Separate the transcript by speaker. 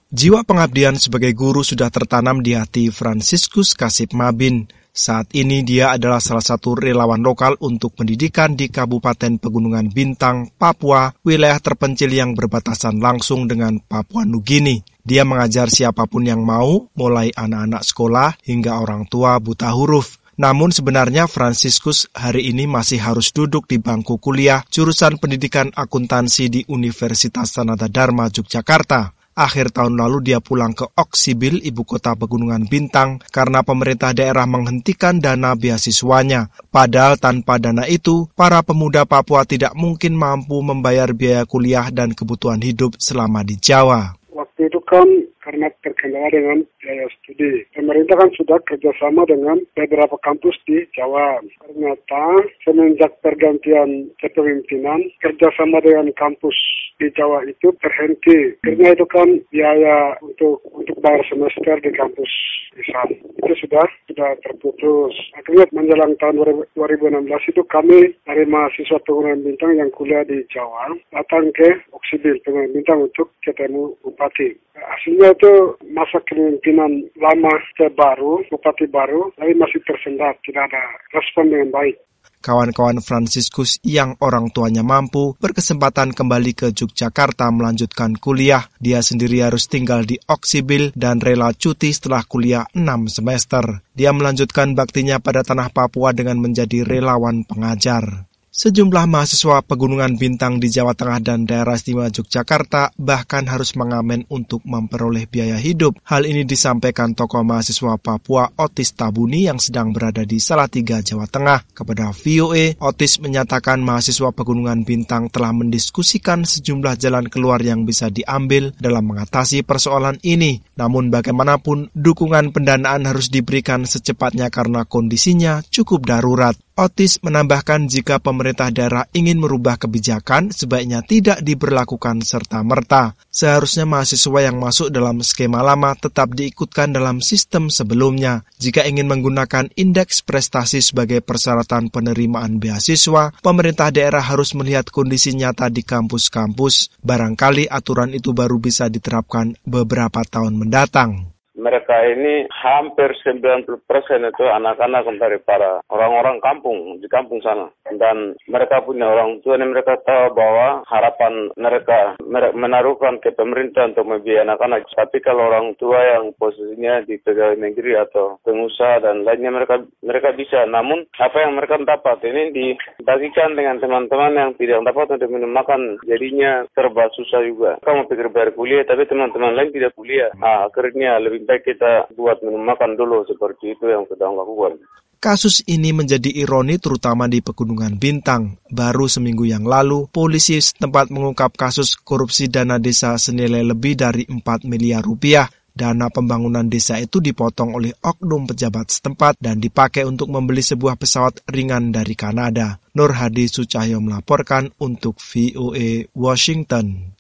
Speaker 1: Jiwa pengabdian sebagai guru sudah tertanam di hati Fransiskus Kasip Mabin. Saat ini dia adalah salah satu relawan lokal untuk pendidikan di Kabupaten Pegunungan Bintang, Papua, wilayah terpencil yang berbatasan langsung dengan Papua Nugini. Dia mengajar siapapun yang mau, mulai anak-anak sekolah hingga orang tua buta huruf. Namun sebenarnya Fransiskus hari ini masih harus duduk di bangku kuliah jurusan pendidikan akuntansi di Universitas Sanata Dharma, Yogyakarta. Akhir tahun lalu dia pulang ke Oksibil, ibu kota Pegunungan Bintang, karena pemerintah daerah menghentikan dana beasiswanya. Padahal tanpa dana itu, para pemuda Papua tidak mungkin mampu membayar biaya kuliah dan kebutuhan hidup selama di Jawa.
Speaker 2: Waktu itu kan karena terkendala dengan biaya studi. Pemerintah kan sudah kerjasama dengan beberapa kampus di Jawa. Ternyata semenjak pergantian kepemimpinan, kerjasama dengan kampus di Jawa itu terhenti. Karena itu kan biaya untuk bayar semester di kampus di sana itu sudah terputus. Akhirnya menjelang tahun 2016 itu kami dari mahasiswa Pegunungan Bintang yang kuliah di Jawa datang ke Oksibil Pegunungan Bintang untuk ketemu bupati. Hasilnya itu masa kepemimpinan lama ke baru, bupati baru, tapi masih tersendat, tidak ada respon dengan baik.
Speaker 1: Kawan-kawan Fransiskus yang orang tuanya mampu berkesempatan kembali ke Yogyakarta melanjutkan kuliah. Dia sendiri harus tinggal di Oksibil dan rela cuti setelah kuliah 6 semester. Dia melanjutkan baktinya pada tanah Papua dengan menjadi relawan pengajar. Sejumlah mahasiswa Pegunungan Bintang di Jawa Tengah dan daerah istimewa Yogyakarta bahkan harus mengamen untuk memperoleh biaya hidup. Hal ini disampaikan tokoh mahasiswa Papua Otis Tabuni yang sedang berada di Salatiga, Jawa Tengah. Kepada VOA, Otis menyatakan mahasiswa Pegunungan Bintang telah mendiskusikan sejumlah jalan keluar yang bisa diambil dalam mengatasi persoalan ini. Namun bagaimanapun, dukungan pendanaan harus diberikan secepatnya karena kondisinya cukup darurat. Otis menambahkan jika pemerintah daerah ingin merubah kebijakan, sebaiknya tidak diberlakukan serta-merta. Seharusnya mahasiswa yang masuk dalam skema lama tetap diikutkan dalam sistem sebelumnya. Jika ingin menggunakan indeks prestasi sebagai persyaratan penerimaan beasiswa, pemerintah daerah harus melihat kondisi nyata di kampus-kampus. Barangkali aturan itu baru bisa diterapkan beberapa tahun mendatang.
Speaker 3: Mereka ini hampir 90% itu anak-anak dari para orang-orang kampung, di kampung sana. Dan mereka punya orang tua, dan mereka tahu bahwa harapan mereka menaruhkan ke pemerintah untuk membiayai anak-anak. Tapi kalau orang tua yang posisinya di pegawai negeri atau pengusaha dan lainnya, mereka bisa. Namun, apa yang mereka dapat ini dibagikan dengan teman-teman yang tidak dapat untuk minum makan. Jadinya serba susah juga. Kamu pikir bayar kuliah, tapi teman-teman lain tidak kuliah. Akhirnya lebih baik kita buat minum makan dulu, seperti itu yang sedang lakukan.
Speaker 1: Kasus ini menjadi ironi terutama di Pegunungan Bintang. Baru seminggu yang lalu, polisi setempat mengungkap kasus korupsi dana desa senilai lebih dari 4 miliar rupiah. Dana pembangunan desa itu dipotong oleh oknum pejabat setempat dan dipakai untuk membeli sebuah pesawat ringan dari Kanada. Nur Hadi Sucahyo melaporkan untuk VOA Washington.